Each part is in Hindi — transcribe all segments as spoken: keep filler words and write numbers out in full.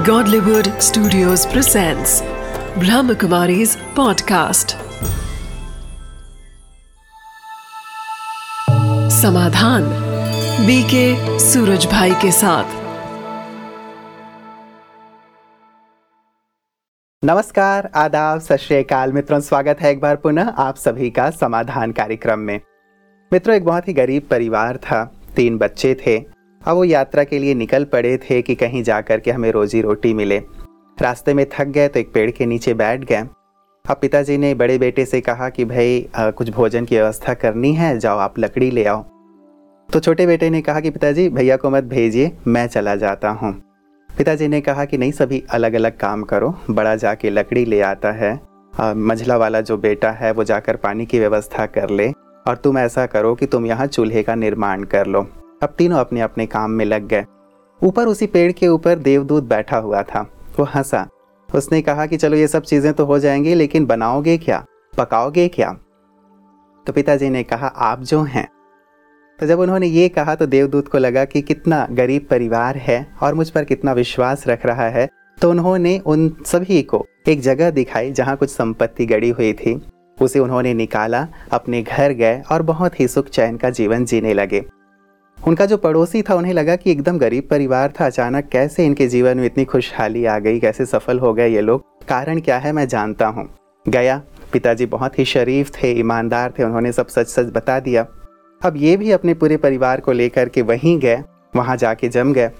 Godlywood Studios presents Brahmakumari's podcast. समाधान बीके सूरज भाई के साथ। नमस्कार, आदाब, सत श्री अकाल मित्रों, स्वागत है एक बार पुनः आप सभी का समाधान कार्यक्रम में। मित्रों, एक बहुत ही गरीब परिवार था, तीन बच्चे थे। अब वो यात्रा के लिए निकल पड़े थे कि कहीं जाकर के हमें रोजी रोटी मिले। रास्ते में थक गए तो एक पेड़ के नीचे बैठ गए। अब पिताजी ने बड़े बेटे से कहा कि भाई आ, कुछ भोजन की व्यवस्था करनी है, जाओ आप लकड़ी ले आओ। तो छोटे बेटे ने कहा कि पिताजी भैया को मत भेजिए, मैं चला जाता हूँ। पिताजी ने कहा कि नहीं, सभी अलग अलग काम करो। बड़ा जाके लकड़ी ले आता है, आ, मझला वाला जो बेटा है वो जाकर पानी की व्यवस्था कर ले, और तुम ऐसा करो कि तुम यहाँ चूल्हे का निर्माण कर लो। अब तीनों अपने अपने काम में लग गए। ऊपर उसी पेड़ के ऊपर देवदूत बैठा हुआ था। वो हंसा। उसने कहा कि चलो ये सब चीज़ें तो हो जाएंगी, लेकिन बनाओगे क्या, पकाओगे क्या? तो पिताजी ने कहा आप जो हैं। तो जब उन्होंने ये कहा तो देवदूत को लगा कि कितना गरीब परिवार है और मुझ पर कितना विश्वास रख रहा है। तो उन्होंने उन सभी को एक जगह दिखाई जहाँ कुछ संपत्ति गड़ी हुई थी। उसे उन्होंने निकाला, अपने घर गए और बहुत ही सुख चैन का जीवन जीने लगे। उनका जो पड़ोसी था, उन्हें लगा कि एकदम गरीब परिवार था, अचानक कैसे इनके जीवन में इतनी खुशहाली आ गई, कैसे सफल हो गए ये लोग, कारण क्या है मैं जानता हूँ। गया, पिताजी बहुत ही शरीफ थे, ईमानदार थे, उन्होंने सब सच सच बता दिया। अब ये भी अपने पूरे परिवार को लेकर के वहीं गए, वहाँ जाके जम गए।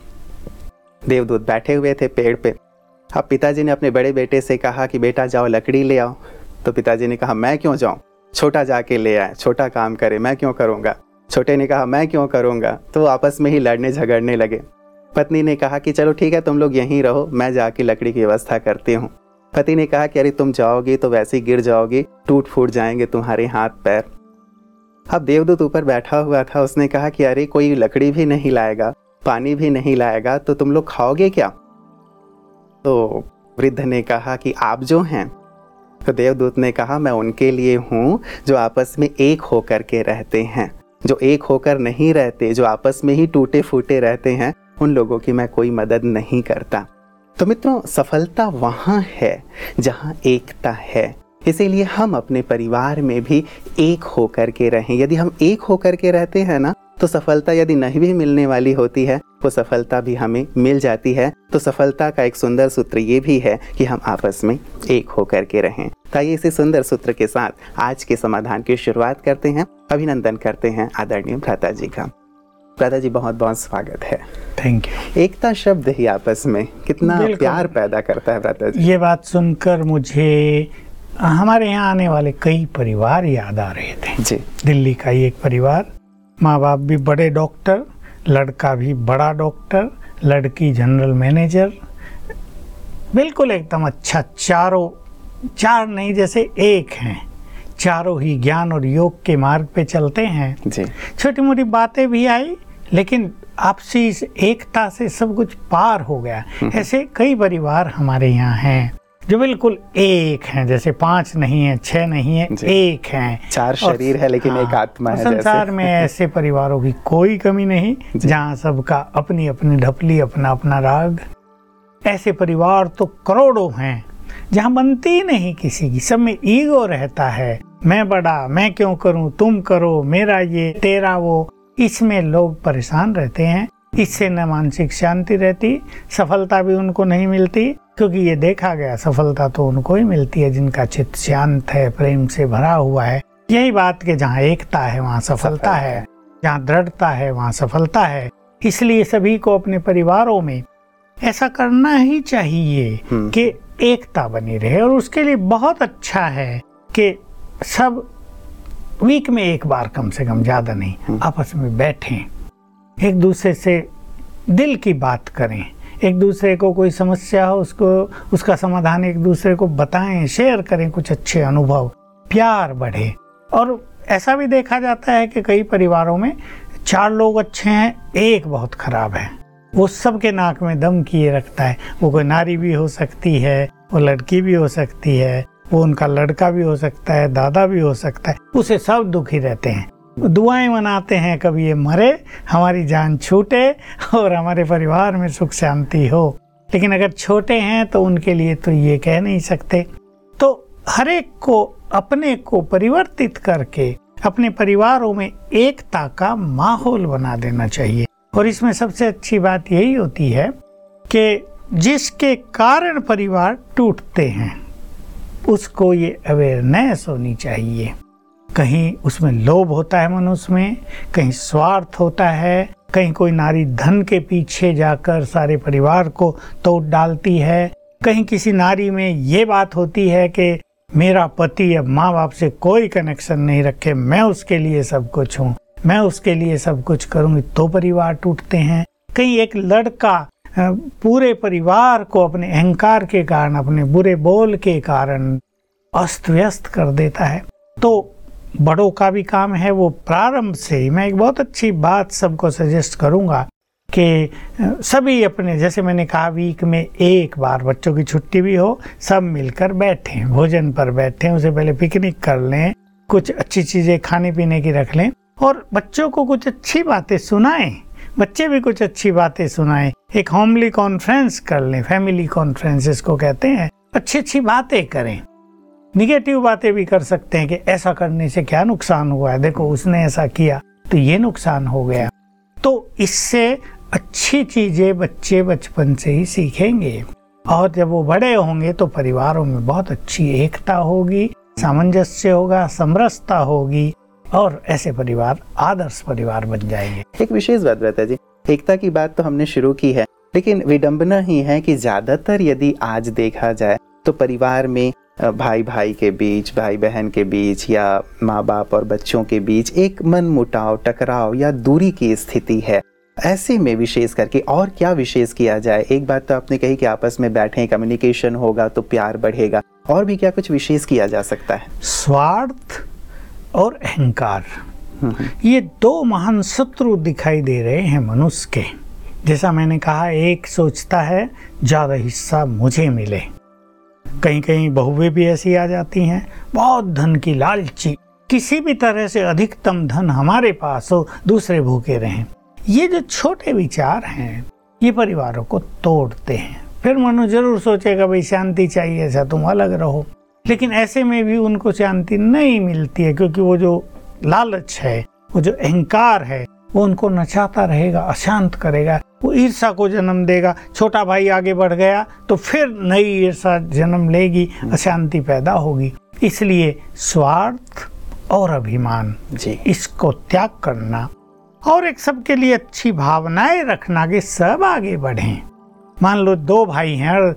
देवदूत बैठे हुए थे पेड़ पे। अब पिताजी ने अपने बड़े बेटे से कहा कि बेटा जाओ लकड़ी ले आओ। तो पिताजी ने कहा मैं क्यों जाऊँ, छोटा जाके ले आए, छोटा काम करे, मैं क्यों करूँगा। छोटे ने कहा मैं क्यों करूँगा। तो आपस में ही लड़ने झगड़ने लगे। पत्नी ने कहा कि चलो ठीक है, तुम लोग यहीं रहो, मैं जाके लकड़ी की व्यवस्था करती हूँ। पति ने कहा कि अरे तुम जाओगी तो वैसे ही गिर जाओगी, टूट फूट जाएंगे तुम्हारे हाथ पैर। अब देवदूत ऊपर बैठा हुआ था, उसने कहा कि अरे कोई लकड़ी भी नहीं लाएगा, पानी भी नहीं लाएगा, तो तुम लोग खाओगे क्या? तो वृद्ध ने कहा कि आप जो हैं। तो देवदूत ने कहा मैं उनके लिए हूँ जो आपस में एक होकर के रहते हैं। जो एक होकर नहीं रहते, जो आपस में ही टूटे फूटे रहते हैं, उन लोगों की मैं कोई मदद नहीं करता। तो मित्रों, सफलता वहाँ है जहाँ एकता है। इसीलिए हम अपने परिवार में भी एक होकर के रहें। यदि हम एक होकर के रहते हैं ना, तो सफलता यदि नहीं भी मिलने वाली होती है, वो सफलता भी हमें मिल जाती है। तो सफलता का एक सुंदर सूत्र ये भी है कि हम आपस में एक होकर के रहें। ताइए इसी सुंदर सूत्र के साथ आज के समाधान की शुरुआत करते हैं। अभिनंदन करते हैं आदरणीय भ्राता जी का। भ्राता जी बहुत बहुत स्वागत है। Thank you. एकता शब्द ही आपस में कितना प्यार पैदा करता है भ्राता जी। ये बात सुनकर मुझे हमारे यहाँ आने वाले कई परिवार याद आ रहे थे जी। दिल्ली का ही एक परिवार, माँ बाप भी बड़े डॉक्टर, लड़का भी बड़ा डॉक्टर, लड़की जनरल मैनेजर, बिल्कुल एकदम अच्छा, चारों चार नहीं जैसे एक हैं, चारों ही ज्ञान और योग के मार्ग पे चलते हैं जी। छोटी मोटी बातें भी आई, लेकिन आपसी एकता से सब कुछ पार हो गया। ऐसे कई परिवार हमारे यहाँ हैं जो बिल्कुल एक हैं, जैसे पांच नहीं है, छह नहीं है, एक हैं। चार शरीर है लेकिन हाँ, एक आत्मा है। संसार में ऐसे परिवारों की कोई कमी नहीं जहाँ सबका अपनी अपनी ढपली, अपना अपना राग। ऐसे परिवार तो करोड़ों हैं जहाँ बनती ही नहीं किसी की, सब में ईगो रहता है, मैं बड़ा, मैं क्यों करूं, तुम करो, मेरा ये, तेरा वो। इसमें लोग परेशान रहते हैं। इससे न मानसिक शांति रहती, सफलता भी उनको नहीं मिलती, क्योंकि ये देखा गया सफलता तो उनको ही मिलती है जिनका चित्त शांत है, प्रेम से भरा हुआ है। यही बात कि जहाँ एकता है वहाँ सफलता है, जहाँ दृढ़ता है वहाँ सफलता है। इसलिए सभी को अपने परिवारों में ऐसा करना ही चाहिए कि एकता बनी रहे। और उसके लिए बहुत अच्छा है कि सब वीक में एक बार, कम से कम ज़्यादा नहीं, आपस में बैठें, एक दूसरे से दिल की बात करें, एक दूसरे को कोई समस्या हो उसको उसका समाधान एक दूसरे को बताएं, शेयर करें कुछ अच्छे अनुभव, प्यार बढ़े। और ऐसा भी देखा जाता है कि कई परिवारों में चार लोग अच्छे हैं, एक बहुत खराब है, वो सबके नाक में दम किए रखता है। वो कोई नारी भी हो सकती है, वो लड़की भी हो सकती है, वो उनका लड़का भी हो सकता है, दादा भी हो सकता है, उसे सब दुखी रहते हैं। दुआएं मनाते हैं कभी ये मरे, हमारी जान छूटे और हमारे परिवार में सुख शांति हो। लेकिन अगर छोटे हैं तो उनके लिए तो ये कह नहीं सकते। तो हर एक को अपने को परिवर्तित करके अपने परिवारों में एकता का माहौल बना देना चाहिए। और इसमें सबसे अच्छी बात यही होती है कि जिसके कारण परिवार टूटते हैं उसको ये अवेयरनेस होनी चाहिए। कहीं उसमें लोभ होता है मनुष्य में, कहीं स्वार्थ होता है, कहीं कोई नारी धन के पीछे जाकर सारे परिवार को तोड़ डालती है, कहीं किसी नारी में ये बात होती है कि मेरा पति अब माँ बाप से कोई कनेक्शन नहीं रखे, मैं उसके लिए सब कुछ हूँ, मैं उसके लिए सब कुछ करूँगी, तो परिवार टूटते हैं। कहीं एक लड़का पूरे परिवार को अपने अहंकार के कारण, अपने बुरे बोल के कारण अस्त व्यस्त कर देता है। तो बड़ों का भी काम है वो प्रारंभ से ही, मैं एक बहुत अच्छी बात सबको सजेस्ट करूंगा कि सभी अपने, जैसे मैंने कहा वीक में एक बार बच्चों की छुट्टी भी हो, सब मिलकर बैठें, भोजन पर बैठें, उसे पहले पिकनिक कर लें, कुछ अच्छी चीज़ें खाने पीने की रख लें और बच्चों को कुछ अच्छी बातें सुनाएं, बच्चे भी कुछ अच्छी बातें सुनाएं। एक होमली कॉन्फ्रेंस कर लें, फैमिली कॉन्फ्रेंस इसको कहते हैं, अच्छी अच्छी बातें करें। निगेटिव बातें भी कर सकते हैं कि ऐसा करने से क्या नुकसान हुआ है, देखो उसने ऐसा किया तो ये नुकसान हो गया। तो इससे अच्छी चीज़ें बच्चे बचपन से ही सीखेंगे और जब वो बड़े होंगे तो परिवारों में बहुत अच्छी एकता होगी, सामंजस्य होगा, समरसता होगी और ऐसे परिवार आदर्श परिवार बन जाएंगे। एक विशेष बात रहता है जी, एकता की बात तो हमने शुरू की है, लेकिन विडंबना ही है कि ज्यादातर यदि आज देखा जाए तो परिवार में भाई भाई के बीच, भाई बहन के बीच या माँ बाप और बच्चों के बीच एक मन मुटाव, टकराव या दूरी की स्थिति है। ऐसे में विशेष करके और क्या विशेष किया जाए? एक बात तो आपने कही कि आपस में बैठें, कम्युनिकेशन होगा तो प्यार बढ़ेगा, और भी क्या कुछ विशेष किया जा सकता है? स्वार्थ और अहंकार, ये दो महान शत्रु दिखाई दे रहे हैं मनुष्य के। जैसा मैंने कहा, एक सोचता है ज्यादा हिस्सा मुझे मिले, कहीं कहीं बहुएं भी ऐसी आ जाती हैं, बहुत धन की लालची, किसी भी तरह से अधिकतम धन हमारे पास हो, दूसरे भूखे रहें। ये जो छोटे विचार हैं ये परिवारों को तोड़ते हैं। फिर मनु जरूर सोचेगा भाई शांति चाहिए, ऐसा तुम अलग रहो, लेकिन ऐसे में भी उनको शांति नहीं मिलती है, क्योंकि वो जो लालच है, वो जो अहंकार है, वो उनको नचाता रहेगा, अशांत करेगा, वो ईर्षा को जन्म देगा। छोटा भाई आगे बढ़ गया तो फिर नई ईर्षा जन्म लेगी, अशांति पैदा होगी। इसलिए स्वार्थ और अभिमान जी, इसको त्याग करना और एक सबके लिए अच्छी भावनाएं रखना कि सब आगे बढ़ें। मान लो दो भाई हैं और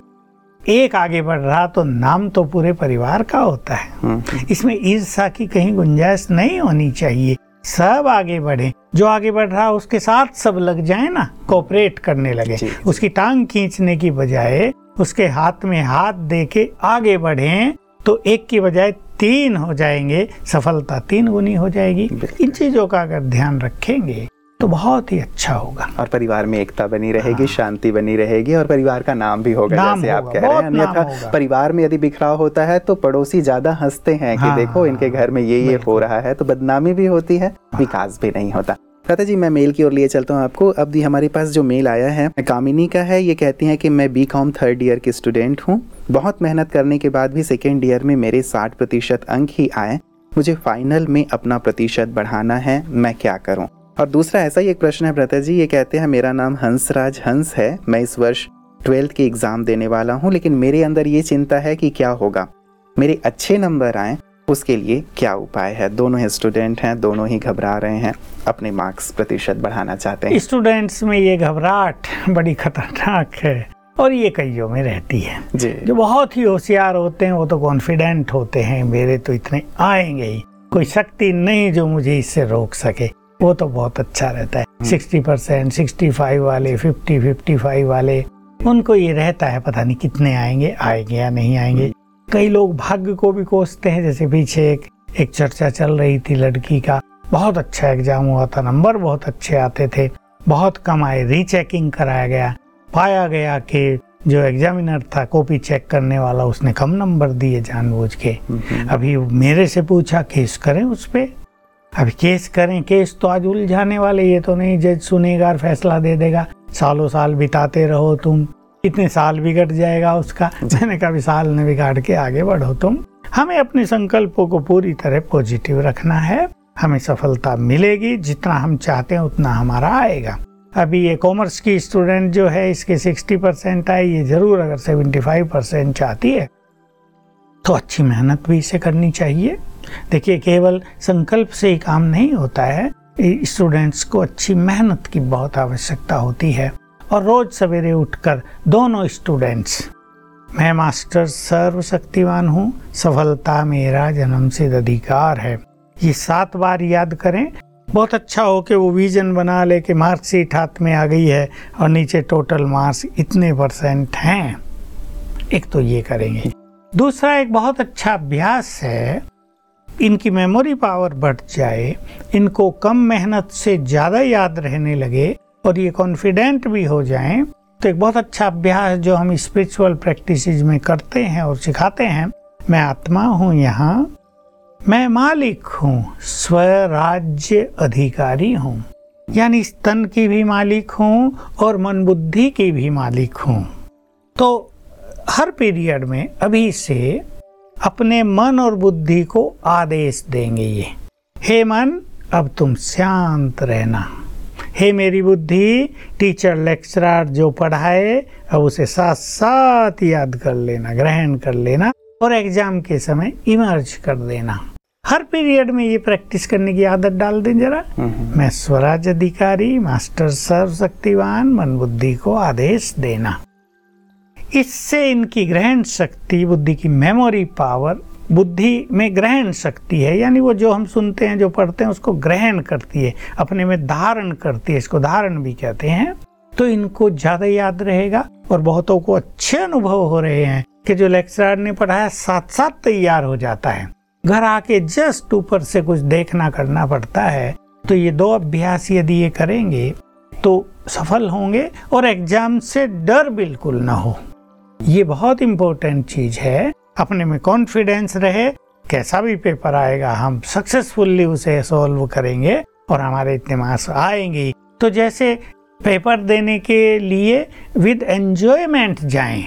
एक आगे बढ़ रहा तो नाम तो पूरे परिवार का होता है, इसमें ईर्षा की कहीं गुंजाइश नहीं होनी चाहिए। सब आगे बढ़े, जो आगे बढ़ रहा है उसके साथ सब लग जाए ना, कोऑपरेट करने लगे, उसकी टांग खींचने की बजाय उसके हाथ में हाथ दे के आगे बढ़े तो एक की बजाय तीन हो जाएंगे, सफलता तीन गुनी हो जाएगी। इन चीजों का अगर ध्यान रखेंगे तो बहुत ही अच्छा होगा और परिवार में एकता बनी रहेगी, हाँ। शांति बनी रहेगी और परिवार का नाम भी होगा, नाम जैसे होगा, आप कह रहे हैं। अन्यथा परिवार में यदि बिखराव होता है तो पड़ोसी ज्यादा हंसते हैं कि हाँ, देखो इनके घर में ये ये हो रहा है, तो बदनामी भी होती है, हाँ। विकास भी नहीं होता। कहता जी, मैं मेल की ओर लिए चलता हूँ आपको। अब भी हमारे पास जो मेल आया है कामिनी का है। ये कहती हैं कि मैं बी कॉम थर्ड ईयर की स्टूडेंट हूँ, बहुत मेहनत करने के बाद भी सेकेंड ईयर में मेरे साठ प्रतिशत अंक ही आए, मुझे फाइनल में अपना प्रतिशत बढ़ाना है, मैं क्या करूँ? और दूसरा ऐसा ही एक प्रश्न है भ्राता जी, ये कहते हैं मेरा नाम हंसराज हंस है, मैं इस वर्ष ट्वेल्थ की एग्ज़ाम देने वाला हूँ, लेकिन मेरे अंदर ये चिंता है कि क्या होगा, मेरे अच्छे नंबर आएँ, उसके लिए क्या उपाय है? दोनों ही स्टूडेंट हैं, दोनों ही घबरा रहे हैं, अपने मार्क्स प्रतिशत बढ़ाना चाहते हैं। स्टूडेंट्स में ये घबराहट बड़ी खतरनाक है और ये कईयों में रहती है जी। जो बहुत ही होशियार होते हैं वो तो कॉन्फिडेंट होते हैं, मेरे तो इतने आएंगे ही, कोई शक्ति नहीं जो मुझे इससे रोक सके, वो तो बहुत अच्छा रहता है। सिक्सटी परसेंट, सिक्सटी फाइव वाले, फिफ्टी फिफ्टी फाइव वाले, उनको ये रहता है पता नहीं कितने आएंगे, आएंगे या नहीं आएंगे। कई लोग भाग्य को भी कोसते हैं, जैसे पीछे एक एक चर्चा चल रही थी लड़की का, बहुत अच्छा एग्जाम हुआ था, नंबर बहुत अच्छे आते थे, बहुत कम आए, रीचेकिंग कराया गया, पाया गया कि जो एग्जामिनर था, कॉपी चेक करने वाला, उसने कम नंबर दिए जानबूझ के। अभी मेरे से पूछा केस करें उस पे, अभी केस करें, केस तो आज उलझाने वाले, ये तो नहीं जज सुनेगा और फैसला दे देगा, सालों साल बिताते रहो तुम, इतने साल बिगड़ जाएगा उसका। मैंने कहा साल ने बिगाड़ के आगे बढ़ो तुम। हमें अपने संकल्पों को पूरी तरह पॉजिटिव रखना है, हमें सफलता मिलेगी, जितना हम चाहते हैं उतना हमारा आएगा। अभी ये कॉमर्स की स्टूडेंट जो है इसके साठ परसेंट आए, ये जरूर अगर पचहत्तर परसेंट चाहती है तो अच्छी मेहनत भी इसे करनी चाहिए। देखिए केवल संकल्प से ही काम नहीं होता है, स्टूडेंट्स को अच्छी मेहनत की बहुत आवश्यकता होती है। और रोज सवेरे उठकर दोनों स्टूडेंट्स, मैं मास्टर सर्वशक्तिवान हूँ, सफलता मेरा जन्मसिद्ध अधिकार है, ये सात बार याद करें। बहुत अच्छा हो कि वो विजन बना ले कि मार्कशीट हाथ में आ गई है और नीचे टोटल मार्क्स इतने परसेंट हैं। एक तो ये करेंगे। दूसरा एक बहुत अच्छा अभ्यास है, इनकी मेमोरी पावर बढ़ जाए, इनको कम मेहनत से ज़्यादा याद रहने लगे और ये कॉन्फिडेंट भी हो जाएं, तो एक बहुत अच्छा अभ्यास जो हम स्पिरिचुअल प्रैक्टिसेस में करते हैं और सिखाते हैं, मैं आत्मा हूँ यहाँ, मैं मालिक हूँ, स्वराज्य अधिकारी हूँ, यानी इस तन की भी मालिक हूँ और मन बुद्धि की भी मालिक हूँ। तो हर पीरियड में अभी से अपने मन और बुद्धि को आदेश देंगे ये, हे मन अब तुम शांत रहना, हे मेरी बुद्धि टीचर लेक्चरर जो पढ़ाए अब उसे साथ साथ याद कर लेना, ग्रहण कर लेना और एग्जाम के समय इमर्ज कर देना। हर पीरियड में ये प्रैक्टिस करने की आदत डाल दें जरा। मैं स्वराज अधिकारी, मास्टर सर्वशक्तिवान, मन बुद्धि को आदेश देना। इससे इनकी ग्रहण शक्ति, बुद्धि की मेमोरी पावर, बुद्धि में ग्रहण शक्ति है, यानी वो जो हम सुनते हैं जो पढ़ते हैं उसको ग्रहण करती है, अपने में धारण करती है, इसको धारण भी कहते हैं। तो इनको ज़्यादा याद रहेगा और बहुतों को अच्छे अनुभव हो रहे हैं कि जो लेक्चरर ने पढ़ाया साथ साथ तैयार हो जाता है, घर आके जस्ट ऊपर से कुछ देखना करना पड़ता है। तो ये दो अभ्यास यदि ये करेंगे तो सफल होंगे और एग्जाम से डर बिल्कुल ना हो। ये बहुत इम्पोर्टेंट चीज़ है। अपने में कॉन्फिडेंस रहे, कैसा भी पेपर आएगा हम सक्सेसफुली उसे सॉल्व करेंगे और हमारे इतने मार्क्स आएंगे। तो जैसे पेपर देने के लिए विद एंजॉयमेंट जाएं,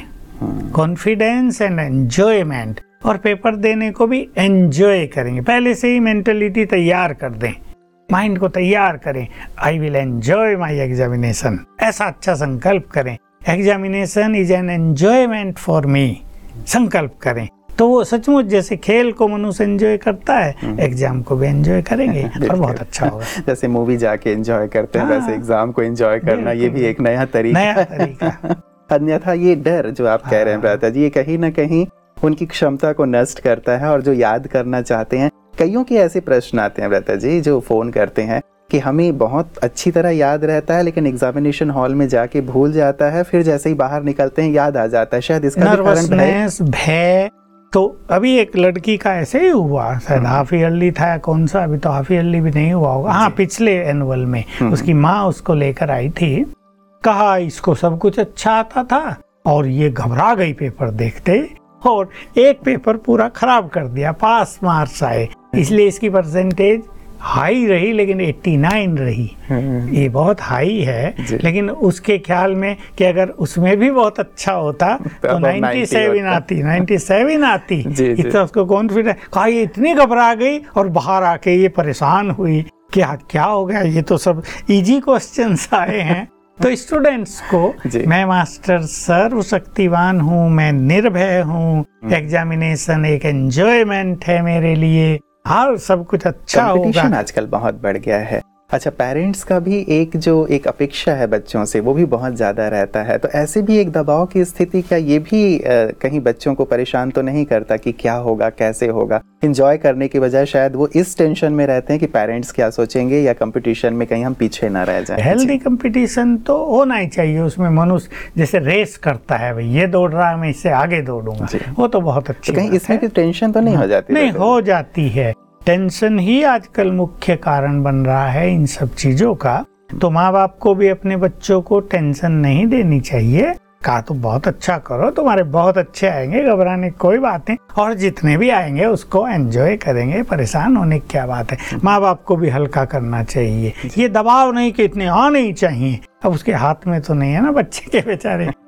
कॉन्फिडेंस एंड एंजॉयमेंट, और पेपर देने को भी एंजॉय करेंगे। पहले से ही मेंटलिटी तैयार कर दें, माइंड को तैयार करें, I will enjoy my examination, ऐसा अच्छा संकल्प करें, examination is an enjoyment for me, संकल्प करें। तो वो सचमुच जैसे खेल को मनुष्य एंजॉय करता है, एग्जाम को भी एंजॉय करेंगे और बहुत अच्छा होगा। जैसे मूवी जाके एंजॉय करते हैं वैसे एग्जाम को एंजॉय करना, ये भी एक नया तरीका नया तरीका। अन्यथा ये डर जो आप कह रहे हैं भ्राता जी, ये कहीं ना कहीं उनकी क्षमता को नष्ट करता है। और जो याद करना चाहते हैं, कईयों के ऐसे प्रश्न आते हैं भ्राता जी जो फोन करते हैं कि हमें बहुत अच्छी तरह याद रहता है लेकिन एग्जामिनेशन हॉल में जाके भूल जाता है, फिर जैसे ही बाहर निकलते हैं याद आ जाता है। शायद इसका भी कारण नर्वसनेस, भय। तो अभी एक लड़की का ऐसे ही हुआ, शायद हाफ ईयरली था कौन सा, अभी तो हाफ ईयरली भी नहीं हुआ होगा, हाँ पिछले एनुअल में उसकी माँ उसको लेकर आई थी, कहा इसको सब कुछ अच्छा आता था और ये घबरा गई पेपर देखते और एक पेपर पूरा खराब कर दिया, पास मार्क्स आए, इसलिए इसकी परसेंटेज हाई रही लेकिन नवासी रही। ये बहुत हाई है, लेकिन उसके ख्याल में कि अगर उसमें भी बहुत अच्छा होता तो सत्तानवे आती, सत्तानवे आती। इतना उसको कॉन्फिडेंस, कहा ये इतनी घबरा गई और बाहर आके ये परेशान हुई कि क्या हो गया, ये तो सब इजी क्वेश्चंस आए हैं। तो स्टूडेंट्स को मैं मास्टर सर्वशक्तिवान हूँ, मैं निर्भय हूँ, एग्जामिनेशन एक एंजॉयमेंट है मेरे लिए, हर सब कुछ अच्छा होगा। कंपटीशन आजकल बहुत बढ़ गया है। अच्छा, पेरेंट्स का भी एक जो एक अपेक्षा है बच्चों से वो भी बहुत ज़्यादा रहता है, तो ऐसे भी एक दबाव की स्थिति, क्या ये भी आ, कहीं बच्चों को परेशान तो नहीं करता कि क्या होगा कैसे होगा? एंजॉय करने की बजाय शायद वो इस टेंशन में रहते हैं कि पेरेंट्स क्या सोचेंगे या कंपटीशन में कहीं हम पीछे ना रह जाएं। हेल्दी कंपटीशन तो होना ही चाहिए, उसमें मनुष्य जैसे रेस करता है, भाई ये दौड़ रहा है मैं इससे आगे दौड़ूंगा, वो तो बहुत अच्छी। कहीं इसमें भी टेंशन तो नहीं हो जाती? नहीं, हो जाती है। टेंशन ही आजकल मुख्य कारण बन रहा है इन सब चीजों का। तो माँ बाप को भी अपने बच्चों को टेंशन नहीं देनी चाहिए। कहा तो बहुत अच्छा करो, तुम्हारे बहुत अच्छे आएंगे, घबराने की कोई बात नहीं, और जितने भी आएंगे उसको एंजॉय करेंगे, परेशान होने की क्या बात है। माँ बाप को भी हल्का करना चाहिए, ये दबाव नहीं कि इतने आने ही चाहिए, अब उसके हाथ में तो नहीं है ना बच्चे के बेचारे,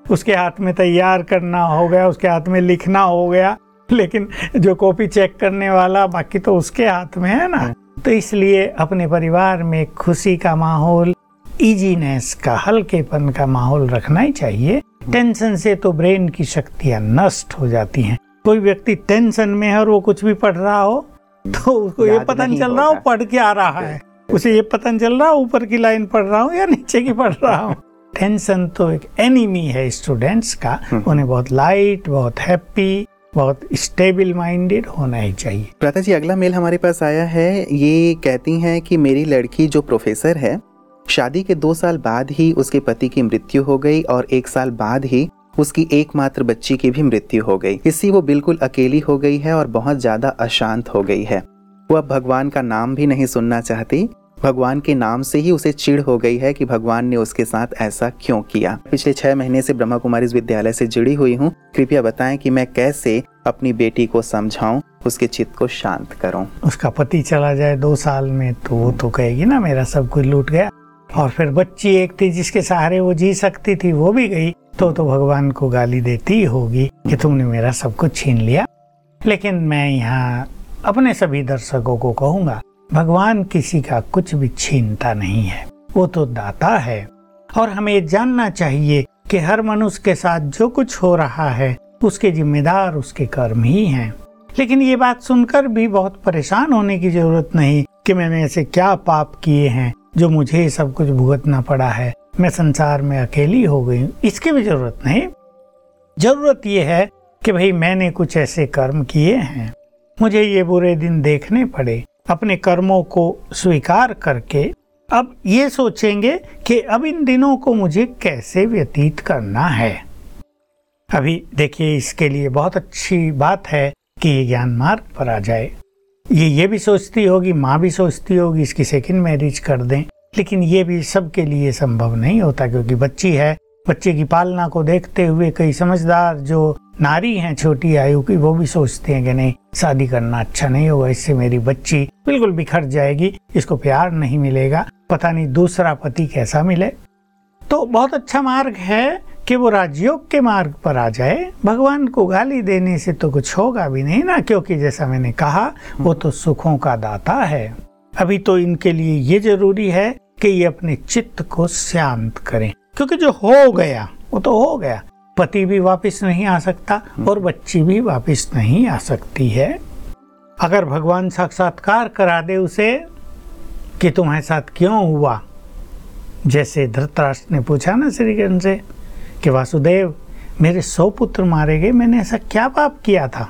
उसके हाथ में तैयार करना हो गया, उसके हाथ में लिखना हो गया, लेकिन जो कॉपी चेक करने वाला बाकी तो उसके हाथ में है ना। तो इसलिए अपने परिवार में खुशी का माहौल, इजीनेस का, हल्केपन का माहौल रखना ही चाहिए। टेंशन से तो ब्रेन की शक्तियां नष्ट हो जाती हैं। कोई व्यक्ति टेंशन में है और वो कुछ भी पढ़ रहा हो तो उसको ये पता नहीं चल रहा हो पढ़ के आ रहा है, उसे ये पता नहीं चल रहा ऊपर की लाइन पढ़ रहा हूँ या नीचे की पढ़ रहा हूँ। टेंशन तो एक एनिमी है स्टूडेंट्स का। उन्हें बहुत लाइट, बहुत हैप्पी, बहुत स्टेबल माइंडेड होना ही चाहिए। प्राता जी, अगला मेल हमारे पास आया है। ये कहती हैं कि मेरी लड़की जो प्रोफेसर है, शादी के दो साल बाद ही उसके पति की मृत्यु हो गई और एक साल बाद ही उसकी एकमात्र बच्ची की भी मृत्यु हो गई। इससे वो बिल्कुल अकेली हो गई है और बहुत ज्यादा अशांत हो गई है। वो अब भगवान का नाम भी नहीं सुनना चाहती। भगवान के नाम से ही उसे चिढ़ हो गई है कि भगवान ने उसके साथ ऐसा क्यों किया। पिछले छह महीने से ब्रह्मा कुमारीज विद्यालय से जुड़ी हुई हूँ। कृपया बताएं कि मैं कैसे अपनी बेटी को समझाऊं, उसके चित्त को शांत करूं। उसका पति चला जाए दो साल में तो वो तो कहेगी ना मेरा सब कुछ लूट गया, और फिर बच्ची एक थी जिसके सहारे वो जी सकती थी वो भी गई, तो तो भगवान को गाली देती ही होगी कि तुमने मेरा सब कुछ छीन लिया। लेकिन मैं यहाँ अपने सभी दर्शकों को कहूँगा, भगवान किसी का कुछ भी छीनता नहीं है, वो तो दाता है। और हमें जानना चाहिए कि हर मनुष्य के साथ जो कुछ हो रहा है उसके जिम्मेदार उसके कर्म ही हैं। लेकिन ये बात सुनकर भी बहुत परेशान होने की जरूरत नहीं कि मैंने ऐसे क्या पाप किए हैं जो मुझे सब कुछ भुगतना पड़ा है, मैं संसार में अकेली हो गई हूँ, इसकी भी जरूरत नहीं। जरूरत ये है कि भाई मैंने कुछ ऐसे कर्म किए हैं, मुझे ये बुरे दिन देखने पड़े। अपने कर्मों को स्वीकार करके अब ये सोचेंगे कि अब इन दिनों को मुझे कैसे व्यतीत करना है। अभी देखिए, इसके लिए बहुत अच्छी बात है कि ये ज्ञान मार्ग पर आ जाए। ये ये भी सोचती होगी, माँ भी सोचती होगी इसकी सेकंड मैरिज कर दें, लेकिन ये भी सबके लिए संभव नहीं होता क्योंकि बच्ची है। बच्चे की पालना को देखते हुए कई समझदार जो नारी हैं छोटी आयु की, वो भी सोचते हैं कि नहीं शादी करना अच्छा नहीं होगा, इससे मेरी बच्ची बिल्कुल बिखर जाएगी, इसको प्यार नहीं मिलेगा, पता नहीं दूसरा पति कैसा मिले। तो बहुत अच्छा मार्ग है कि वो राजयोग के मार्ग पर आ जाए। भगवान को गाली देने से तो कुछ होगा भी नहीं ना, क्योंकि जैसा मैंने कहा वो तो सुखों का दाता है। अभी तो इनके लिए ये जरूरी है कि ये अपने चित्त को शांत करें, क्योंकि जो हो गया वो तो हो गया। पति भी वापस नहीं आ सकता और बच्ची भी वापस नहीं आ सकती है। अगर भगवान साक्षात्कार करा दे उसे कि तुम्हारे साथ क्यों हुआ, जैसे धृतराष्ट्र ने पूछा ना श्री कृष्ण से कि वासुदेव मेरे सौ पुत्र मारे गए, मैंने ऐसा क्या पाप किया था,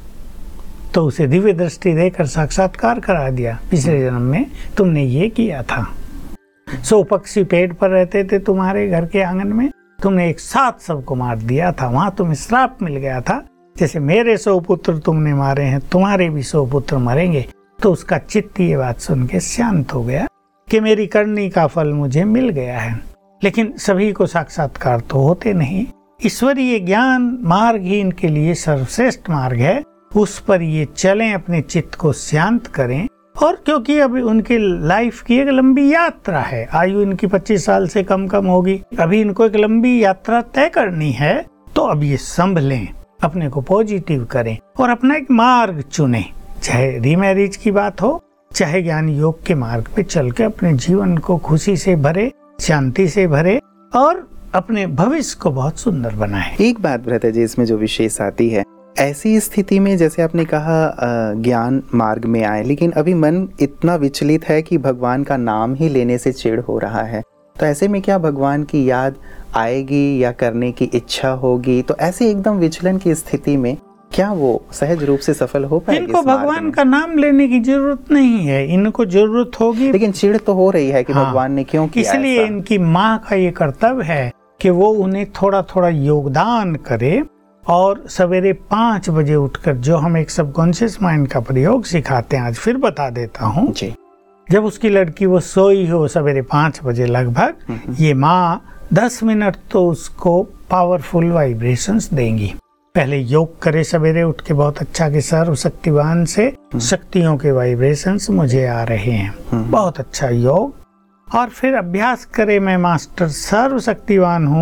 तो उसे दिव्य दृष्टि देकर साक्षात्कार करा दिया, पिछले जन्म में तुमने ये किया था। सौ पक्षी पेड़ पर रहते थे तुम्हारे घर के आंगन में, तुमने एक साथ सबको मार दिया था, वहां तुम्हें श्राप मिल गया था, जैसे मेरे सौ पुत्र तुमने मारे हैं तुम्हारे भी सौ पुत्र मरेंगे। तो उसका चित्त ये बात सुन के शांत हो गया कि मेरी करनी का फल मुझे मिल गया है। लेकिन सभी को साक्षात्कार तो होते नहीं। ईश्वरीय ज्ञान मार्ग ही इनके लिए सर्वश्रेष्ठ मार्ग है, उस पर ये चलें, अपने चित्त को शांत करें। और क्योंकि अभी उनकी लाइफ की एक लंबी यात्रा है, आयु इनकी पच्चीस साल से कम कम होगी, अभी इनको एक लंबी यात्रा तय करनी है, तो अब ये संभलें, अपने को पॉजिटिव करें और अपना एक मार्ग चुनें। चाहे रीमैरिज की बात हो, चाहे ज्ञान योग के मार्ग पे चल के अपने जीवन को खुशी से भरे, शांति से भरे और अपने भविष्य को बहुत सुंदर बनाए। एक बात भ्राता जी इसमें जो विशेष आती है, ऐसी स्थिति में जैसे आपने कहा ज्ञान मार्ग में आए, लेकिन अभी मन इतना विचलित है कि भगवान का नाम ही लेने से चिढ़ हो रहा है, तो ऐसे में क्या भगवान की याद आएगी या करने की इच्छा होगी? तो ऐसे एकदम विचलन की स्थिति में क्या वो सहज रूप से सफल हो पाएगी? इनको भगवान का नाम लेने की जरूरत नहीं है, इनको जरूरत होगी, लेकिन चिढ़ तो हो रही है कि हाँ, भगवान ने क्यों किया। इसलिए इनकी माँ का ये कर्तव्य है कि वो उन्हें थोड़ा थोड़ा योगदान करे और सवेरे पाँच बजे उठकर, जो हम एक सबकॉन्शियस माइंड का प्रयोग सिखाते हैं, आज फिर बता देता हूँ। जब उसकी लड़की वो सोई हो सवेरे पाँच बजे लगभग, ये माँ दस मिनट तो उसको पावरफुल वाइब्रेशंस देंगी। पहले योग करे सवेरे उठ के बहुत अच्छा कि सर्व शक्तिवान से शक्तियों के वाइब्रेशंस मुझे आ रहे हैं, बहुत अच्छा योग। और फिर अभ्यास करे मैं मास्टर सर्व शक्तिवान हूँ,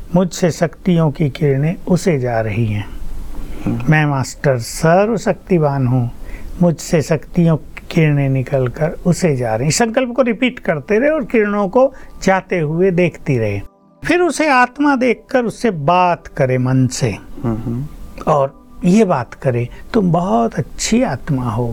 मुझसे शक्तियों की किरणें उसे जा रही हैं। मैं मास्टर सर्वशक्तिवान हूँ, मुझसे शक्तियों की किरणें निकलकर उसे जा रही। संकल्प को रिपीट करते रहे और किरणों को जाते हुए देखती रहे। फिर उसे आत्मा देखकर उससे बात करे मन से, और ये बात करे, तुम बहुत अच्छी आत्मा हो,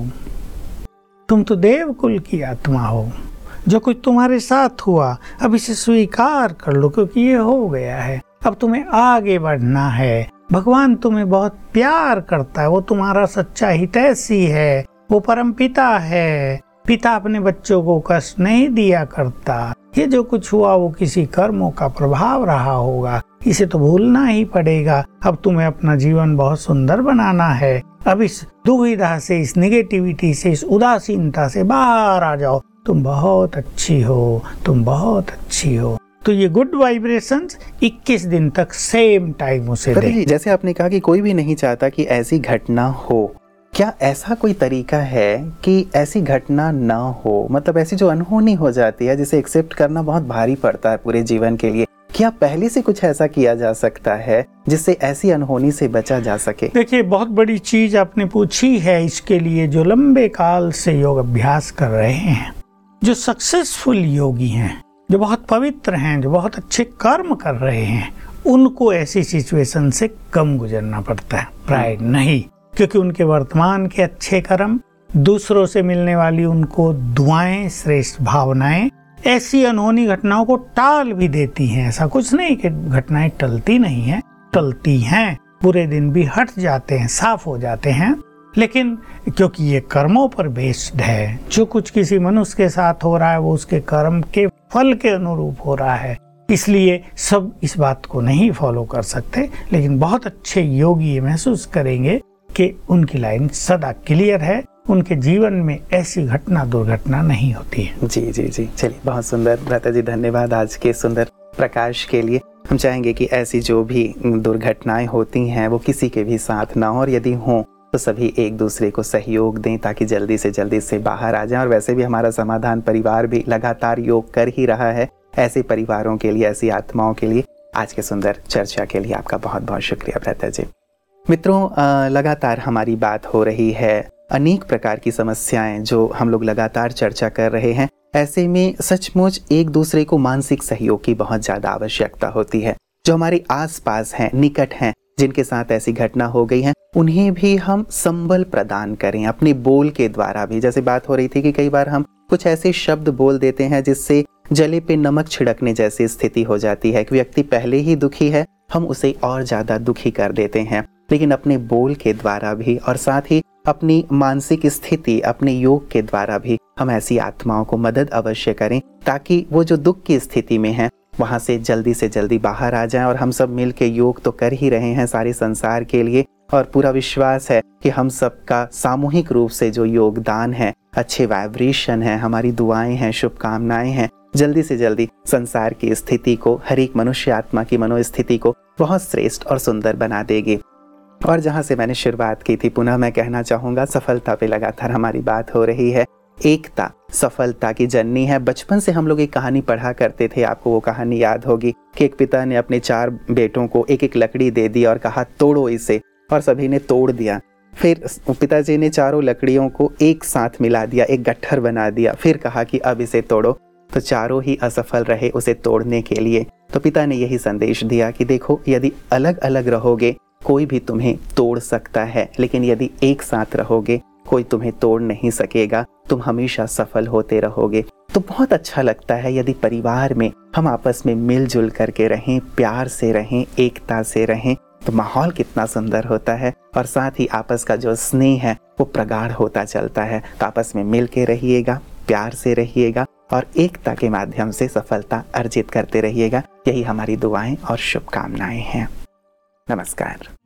तुम तो देवकुल की आत्मा हो, जो कुछ तुम्हारे साथ हुआ अब इसे स्वीकार कर लो, क्योंकि ये हो गया है, अब तुम्हें आगे बढ़ना है। भगवान तुम्हें बहुत प्यार करता है, वो तुम्हारा सच्चा हितैषी है, वो परम पिता है। पिता अपने बच्चों को कष्ट नहीं दिया करता। ये जो कुछ हुआ वो किसी कर्मों का प्रभाव रहा होगा, इसे तो भूलना ही पड़ेगा। अब तुम्हें अपना जीवन बहुत सुंदर बनाना है। अब इस दुविधा से, इस निगेटिविटी से, इस उदासीनता से बाहर आ जाओ। तुम बहुत अच्छी हो, तुम बहुत अच्छी हो। तो ये गुड वाइब्रेशंस इक्कीस दिन तक सेम टाइम उसे दे। जैसे आपने कहा कि कोई भी नहीं चाहता कि ऐसी घटना हो, क्या ऐसा कोई तरीका है कि ऐसी घटना ना हो? मतलब ऐसी जो अनहोनी हो जाती है, जिसे एक्सेप्ट करना बहुत भारी पड़ता है पूरे जीवन के लिए, क्या पहले से कुछ ऐसा किया जा सकता है जिससे ऐसी अनहोनी से बचा जा सके? देखिए, बहुत बड़ी चीज आपने पूछी है। इसके लिए जो लंबे काल से योग अभ्यास कर रहे हैं, जो सक्सेसफुल योगी हैं, जो बहुत पवित्र हैं, जो बहुत अच्छे कर्म कर रहे हैं, उनको ऐसी सिचुएशन से कम गुजरना पड़ता है, प्राय नहीं। क्योंकि उनके वर्तमान के अच्छे कर्म, दूसरों से मिलने वाली उनको दुआएं, श्रेष्ठ भावनाएं ऐसी अनहोनी घटनाओं को टाल भी देती हैं। ऐसा कुछ नहीं कि घटनाएं टलती नहीं हैं, टलती हैं। पूरे दिन भी हट जाते हैं, साफ हो जाते हैं। लेकिन क्योंकि ये कर्मों पर बेस्ड है, जो कुछ किसी मनुष्य के साथ हो रहा है वो उसके कर्म के फल के अनुरूप हो रहा है, इसलिए सब इस बात को नहीं फॉलो कर सकते। लेकिन बहुत अच्छे योगी ये महसूस करेंगे कि उनकी लाइन सदा क्लियर है, उनके जीवन में ऐसी घटना दुर्घटना नहीं होती है। जी जी जी चलिए, बहुत सुंदर भ्राता जी, धन्यवाद आज के सुंदर प्रकाश के लिए। हम चाहेंगे कि ऐसी जो भी दुर्घटनाएं होती हैं वो किसी के भी साथ ना हो, और यदि हों तो सभी एक दूसरे को सहयोग दें ताकि जल्दी से जल्दी से बाहर आ जाएं। और वैसे भी हमारा समाधान परिवार भी लगातार योग कर ही रहा है। ऐसे परिवारों के लिए, ऐसी आत्माओं के लिए आज के सुंदर चर्चा के लिए आपका बहुत बहुत शुक्रिया भ्राता जी। मित्रों, लगातार हमारी बात हो रही है, अनेक प्रकार की समस्याएं जो हम लोग लगातार चर्चा कर रहे हैं। ऐसे में सचमुच एक दूसरे को मानसिक सहयोग की बहुत ज़्यादा आवश्यकता होती है। जो हमारे आसपास हैं, निकट हैं, जिनके साथ ऐसी घटना हो गई है, उन्हें भी हम संबल प्रदान करें अपने बोल के द्वारा भी। जैसे बात हो रही थी कि कई बार हम कुछ ऐसे शब्द बोल देते हैं जिससे जले पे नमक छिड़कने जैसी स्थिति हो जाती है। कि व्यक्ति पहले ही दुखी है, हम उसे और ज़्यादा दुखी कर देते हैं। लेकिन अपने बोल के द्वारा भी और साथ ही अपनी मानसिक स्थिति, अपने योग के द्वारा भी हम ऐसी आत्माओं को मदद अवश्य करें, ताकि वो जो दुख की स्थिति में है वहाँ से जल्दी से जल्दी बाहर आ जाएं। और हम सब मिल के योग तो कर ही रहे हैं सारे संसार के लिए, और पूरा विश्वास है कि हम सबका सामूहिक रूप से जो योगदान है, अच्छे वाइब्रेशन है, हमारी दुआएं हैं, शुभकामनाएं हैं, जल्दी से जल्दी संसार की स्थिति को, हर एक मनुष्य आत्मा की मनोस्थिति को बहुत श्रेष्ठ और सुंदर बना देगी। और जहाँ से मैंने शुरुआत की थी, पुनः मैं कहना चाहूँगा, सफलता पे लगातार हमारी बात हो रही है। एकता सफलता की जननी है। बचपन से हम लोग एक कहानी पढ़ा करते थे, आपको वो कहानी याद होगी कि एक पिता ने अपने चार बेटों को एक एक लकड़ी दे दी और कहा तोड़ो इसे, और सभी ने तोड़ दिया। फिर पिताजी ने चारों लकड़ियों को एक साथ मिला दिया, एक गट्ठर बना दिया, फिर कहा कि अब इसे तोड़ो, तो चारों ही असफल रहे उसे तोड़ने के लिए। तो पिता ने यही संदेश दिया कि देखो, यदि अलग अलग रहोगे कोई भी तुम्हें तोड़ सकता है, लेकिन यदि एक साथ रहोगे कोई तुम्हें तोड़ नहीं सकेगा, तुम हमेशा सफल होते रहोगे। तो बहुत अच्छा लगता है यदि परिवार में हम आपस में मिलजुल करके रहें, प्यार से रहें, एकता से रहें, तो माहौल कितना सुंदर होता है। और साथ ही आपस का जो स्नेह है वो प्रगाढ़ होता चलता है। तो आपस में मिल के रहिएगा, प्यार से रहिएगा और एकता के माध्यम से सफलता अर्जित करते रहिएगा। यही हमारी दुआएं और शुभकामनाएं हैं। नमस्कार।